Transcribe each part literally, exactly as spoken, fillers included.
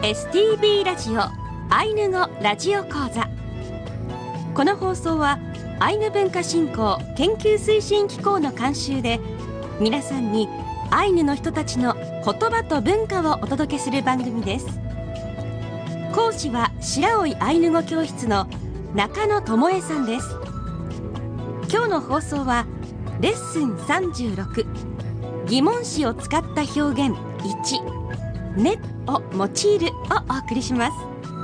エスティービー ラジオアイヌ語ラジオ講座。この放送はアイヌ文化振興研究推進機構の監修で、皆さんにアイヌの人たちの言葉と文化をお届けする番組です。講師は白老アイヌ語教室の中野智恵さんです。今日の放送はレッスンさんじゅうろく、疑問詞を使った表現いち、ねを用いるをお送りします。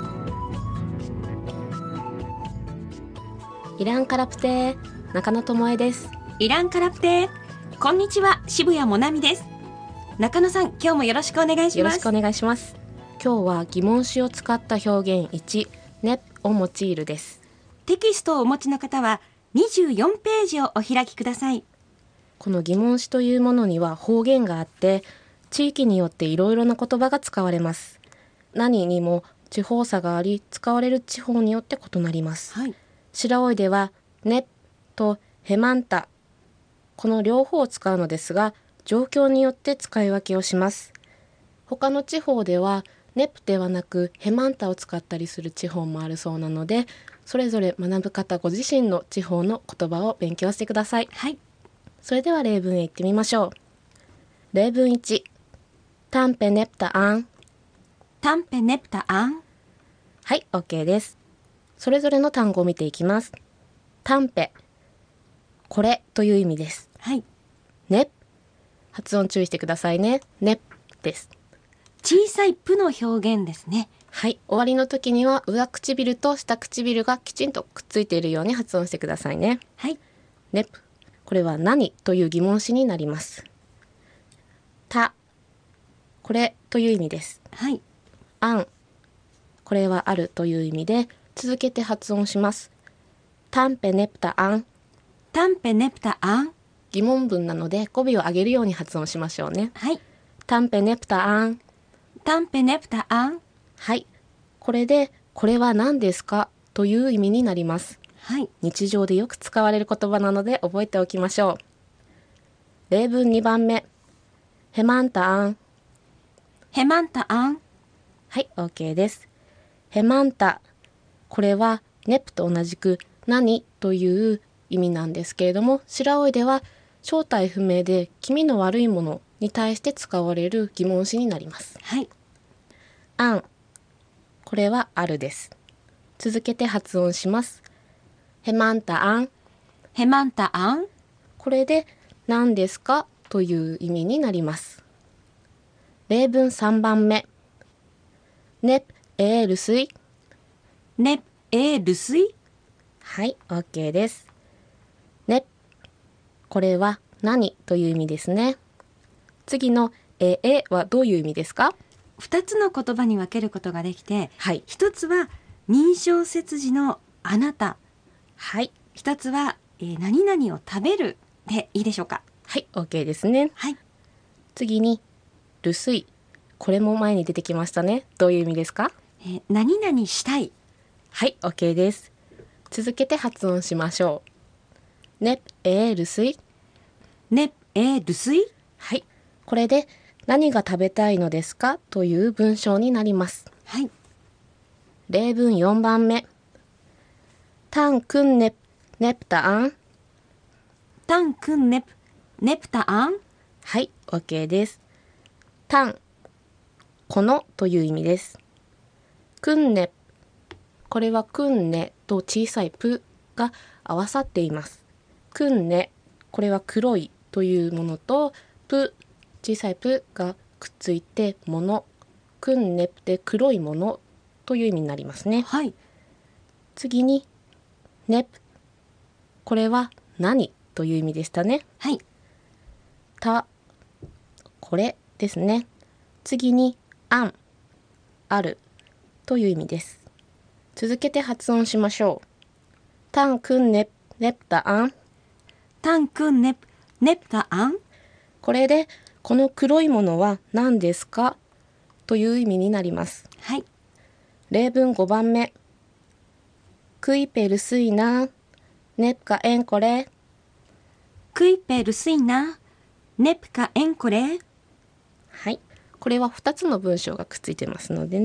イランカラプテー、中野智恵です。 イランカラプテー、こんにちは、渋谷もなみです。中野さん、今日もよろしくお願いします。 よろしくお願いします。今日は疑問詞を使った表現いち、ねを用いるです。 テキストをお持ちの方はにじゅうよんページをお開きください。 この疑問詞というものには方言があって、地域によっていろいろな言葉が使われます。何にも地方差があり、使われる地方によって異なります。 はい、 白老ではねとヘマンタ、この両方を使うのですが、状況によって使い分けをします。他の地方ではネプではなくヘマンタを使ったりする地方もあるそうなので、それぞれ学ぶ方ご自身の地方の言葉を勉強してください。 はい、 それでは例文へ行ってみましょう。例文いち、タンペネプタアン。 タンペネプタアン。 はい、 OK です。それぞれの単語を見ていきます。タンペ、これという意味です。 はい、 ね、発音注意してくださいね。ねです。 小さいプの表現ですね。 はい、終わりの時には上唇と下唇がきちんとくっついているように発音してくださいね。 はい、 ね、これは何という疑問詞になります。た、これという意味です。 はい、 あん、これはあるという意味で、続けて発音します。タンペネプタアン。 タンペネプタアン。 疑問文なので語尾を上げるように発音しましょうね。 はい、 タンペネプタアン。 タンペネプタアン。 はい、これでこれは何ですかという意味になります。 はい、 日常でよく使われる言葉なので覚えておきましょう。例文にばんめ、ヘマンタアン。 ヘマンタアン。 はい、 OK です。ヘマンタ、これはネプと同じく何という意味なんですけれども、白老では正体不明で気味の悪いものに対して使われる疑問詞になります。 はい、 あん、これはあるです。続けて発音します。ヘマンタアン。 ヘマンタアン。 これで何ですかという意味になります。例文さんばんめ、ネプエールスイ。 ネプエールスイ。 はい、 OK です。ね、これは何という意味ですね。次のええはどういう意味ですか？ 二つの言葉に分けることができて、 はい、 一つは認証節時のあなた。 はい、 一つは、えー、何々を食べるでいいでしょうか？ はい、 OK ですね。 はい、 次にルスイ、これも前に出てきましたね。どういう意味ですか？ えー、何々したい。 はい、 OK です。続けて発音しましょう。ねえールスイ。 ねえールスイ。 はい、これで何が食べたいのですかという文章になります。 はい、 例文よんばんめ、タンクンネプネプタアン。 タンクンネプネプタアン。 はい、 OK です。タン、このという意味です。クンネ、これはクンネと小さいプが合わさっています。クンネ、これは黒いというものとプ、小さいプがくっついてもの、クンネで黒いものという意味になりますね。 はい、 次にネプ、これは何という意味でしたね。 はい、 た、これですね。次にあん、あるという意味です。続けて発音しましょう。タンクンネプネプタアン。 タンクンネプネプタアン。 これでこの黒いものは何ですかという意味になります。 はい、 例文ごばんめ、クイペルスイナネプカエンコレ。 クイペルスイナネプカエンコレ。 はい、これはふたつの文章がくっついてますのでね、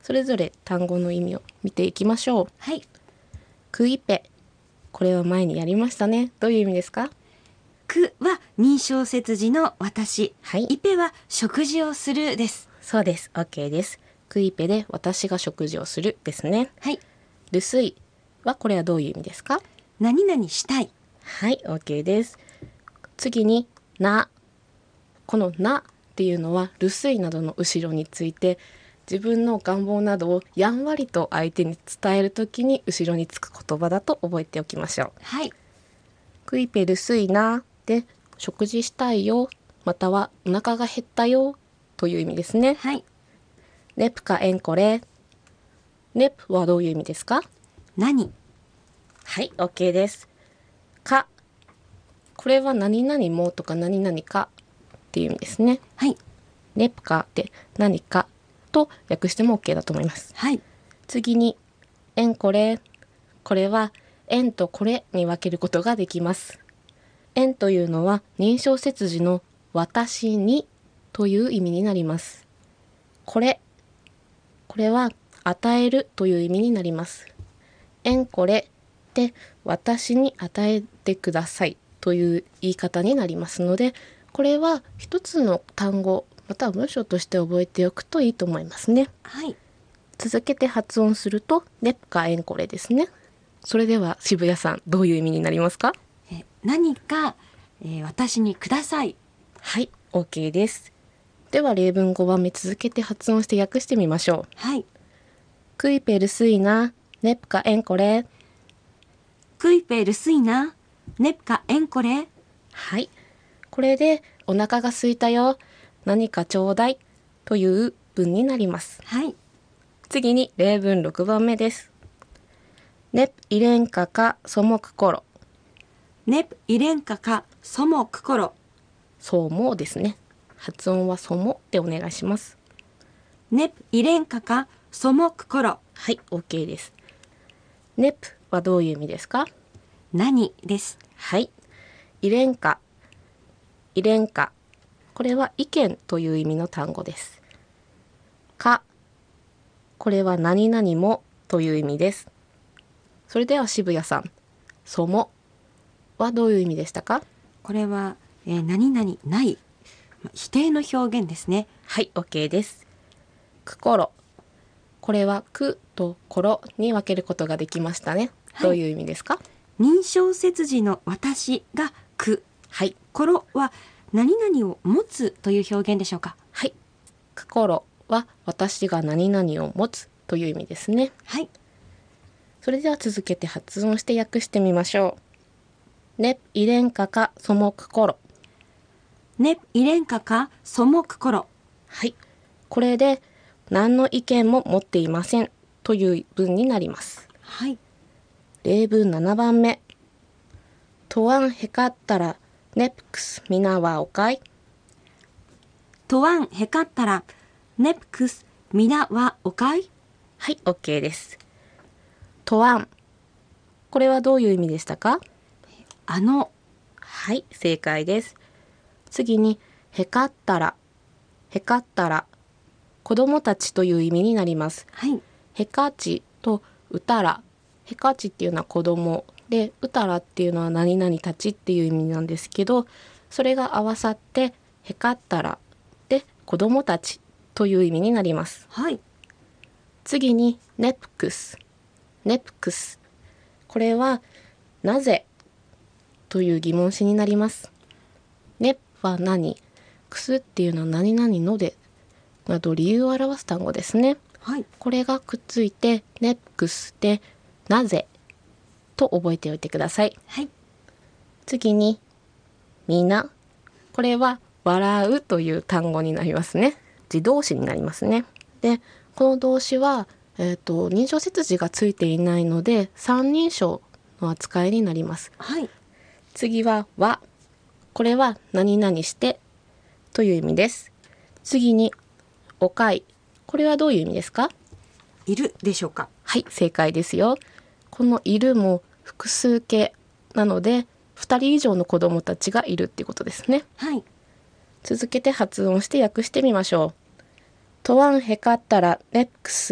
それぞれ単語の意味を見ていきましょう。 はい。 クイペ、これは前にやりましたね。どういう意味ですか？ くは認証節時の私。 はいいぺは食事をするです。 そうです。 OK です。クイペで私が食事をするですね。 はい。 ルスイはこれはどういう意味ですか？ 何々したい。 はい、OK です。次にな、このなっていうのはルスイなどの後ろについて、自分の願望などをやんわりと相手に伝えるときに後ろにつく言葉だと覚えておきましょう。 はい。 クイペルスイなで食事したいよ、またはお腹が減ったよという意味ですね。 はい。 ネプかエンコレ、ネプはどういう意味ですか？ 何。 はい、OK です。か、これは何々もとか何々かっていう意味ですね。 はい。 ネプかって何かと訳しても OK だと思います。 はい。 次にエンコレ、これはエンとこれに分けることができます。エンというのは認証節時の私にという意味になります。これ、これは与えるという意味になります。エンコレで私に与えてくださいという言い方になりますので、これは一つの単語または文章として覚えておくといいと思いますね。 はい。 続けて発音するとネプかエンコレですね。それでは渋谷さん、どういう意味になりますか？ え何か、えー私にください。 はい、OK です。では例文ごばんめ続けて発音して訳してみましょう。 はい。 クイペルスイナネプかエンコレ。 クイペルスイナネプカエンコレ。 はい、これでお腹が空いたよ、何かちょうだいという文になります。 はい。 次に例文ろくばんめです。ネプイレンカかそもくころ。 ネプイレンカかそもくころ。 そうもですね。発音はそもでお願いします。 ネプイレンカかそもくころ。 はい、OK です。ネプはどういう意味ですか？ 何です。 はい。イレンカ、イレンカ。これは意見という意味の単語です。か、これは何々もという意味です。それでは渋谷さん、そもはどういう意味でしたか？ これは、えー何々ないま否定の表現ですね。 はい、OK です。くころ。これはくところに分けることができましたね。 はいどういう意味ですか？ 認証節時の私がく。 はい、 ころは何々を持つという表現でしょうか。 はい。くころは私が何々を持つという意味ですね。 はい。 それでは続けて発音して訳してみましょう。ね、イレンカかそもくころ。 ネプイレンカかそもくころ。 はい。これで何の意見も持っていませんという文になります。 はい。 例文ななばんめ。とわんへかったらネプクスみなはおかい。 とわんへかったらネプクスみなはおかい。 はい、OK です。とわん。これはどういう意味でしたか？ あの。 はい、正解です。次に、へかったら。へかったら。子供たちという意味になります。 はい。 へかちとうたら。へかちっていうのは子供で、うたらっていうのは何々たちっていう意味なんですけど、それが合わさって、へかったらで子供たちという意味になります。 はい。 次に、ネプクス。ネプクス。これは、なぜという疑問詞になります。ネは何、クスっていうのは何々のでなど理由を表す単語ですね。 はい。 これがくっついてネプスでなぜと覚えておいてください。 はい。 次にみな、これは笑うという単語になりますね。自動詞になりますね。でこの動詞は、えーと、認証節字がついていないので三人称の扱いになります。 はい。 次はは、これは何々してという意味です。次におかい、これはどういう意味ですか？ いるでしょうか。 はい、正解ですよ。このいるも複数形なのでふたり以上の子供たちがいるっていうことですね。 はい。 続けて発音して訳してみましょう。とわんへかったらネックス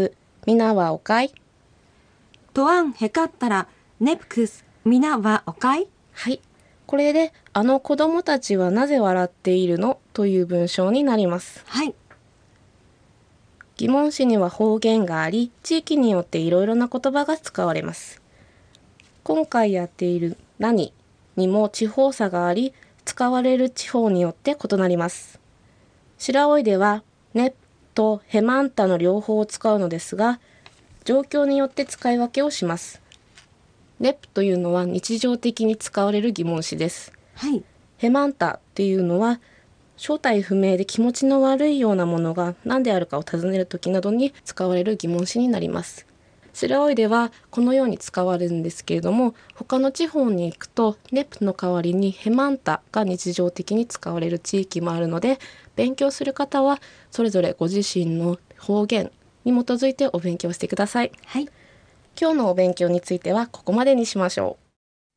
みなはおかい。 トアンヘカったらネプクスみなはおかい。 はい。これで、あの子供たちはなぜ笑っているのという文章になります。 はい。 疑問詞には方言があり、地域によっていろいろな言葉が使われます。今回やっている何にも地方差があり、使われる地方によって異なります。白老ではねとヘマンタの両方を使うのですが、状況によって使い分けをします。ネプというのは日常的に使われる疑問詞です。 はい。 ヘマンタっていうのは正体不明で気持ちの悪いようなものが何であるかを尋ねるときなどに使われる疑問詞になります。白老ではこのように使われるんですけれども、他の地方に行くとネプの代わりにヘマンタが日常的に使われる地域もあるので、勉強する方はそれぞれご自身の方言に基づいてお勉強してください。 はい。 今日のお勉強についてはここまでにしましょう。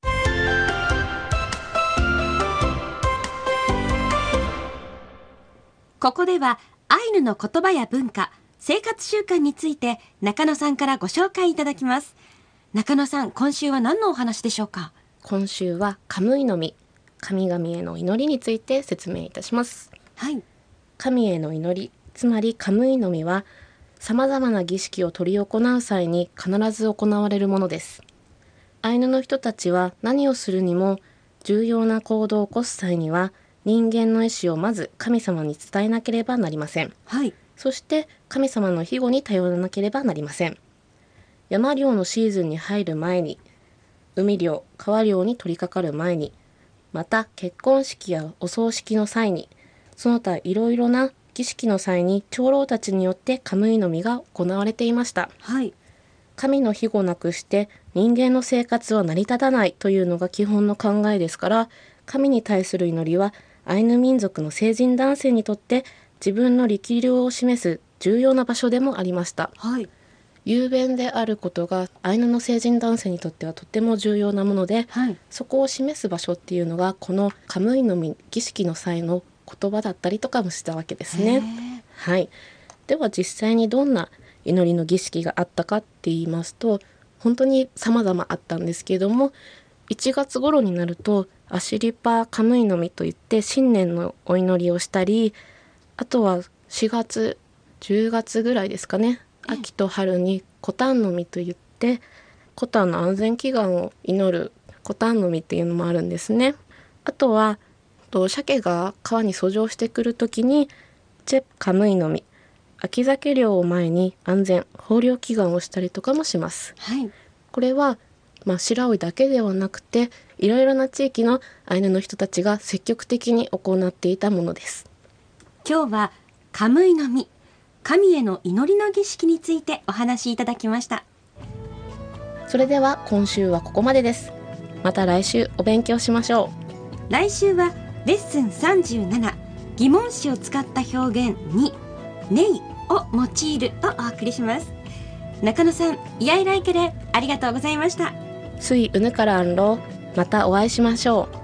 ここではアイヌの言葉や文化、生活習慣について中野さんからご紹介いただきます。中野さん、今週は何のお話でしょうか？ 今週はカムイの実、神々への祈りについて説明いたします。 はい。 神への祈り、つまりカムイの実はさまざまな儀式を執り行う際に必ず行われるものです。アイヌの人たちは何をするにも重要な行動を起こす際には人間の意思をまず神様に伝えなければなりません。 はい。 そして神様の庇護に頼らなければなりません。山漁のシーズンに入る前に、海漁、川漁に取り掛かる前に、また結婚式やお葬式の際に、その他いろいろな儀式の際に長老たちによってカムイの実が行われていました。 はい。 神の庇護なくして人間の生活は成り立たないというのが基本の考えですから、神に対する祈りはアイヌ民族の成人男性にとって自分の力量を示す重要な場所でもありました。 はい。 雄弁であることがアイヌの成人男性にとってはとても重要なもので、 はい。 そこを示す場所っていうのがこのカムイの実儀式の際の言葉だったりとかもしたわけですね。はい。では実際にどんな祈りの儀式があったかって言いますと、本当に様々あったんですけれども、いちがつ頃になるとアシリパカムイの実といって新年のお祈りをしたり、あとはしがつじゅうがつぐらいですかね、秋と春にコタンの実といってコタンの安全祈願を祈るコタンの実っていうのもあるんですね。あとはと鮭が川に遡上してくるときにチェプカムイの実、秋鮭漁を前に安全豊漁祈願をしたりとかもします。 はい。 これは、まあ、白老だけではなくていろいろな地域のアイヌの人たちが積極的に行っていたものです。 今日はカムイの実、神への祈りの儀式についてお話しいただきました。 それでは今週はここまでです。また来週お勉強しましょう。来週はレッスンさんじゅうなな、疑問詞を使った表現にネイを用いるをお送りします。中野さん、イヤイライケでありがとうございました。 スイウヌカランロー、またお会いしましょう。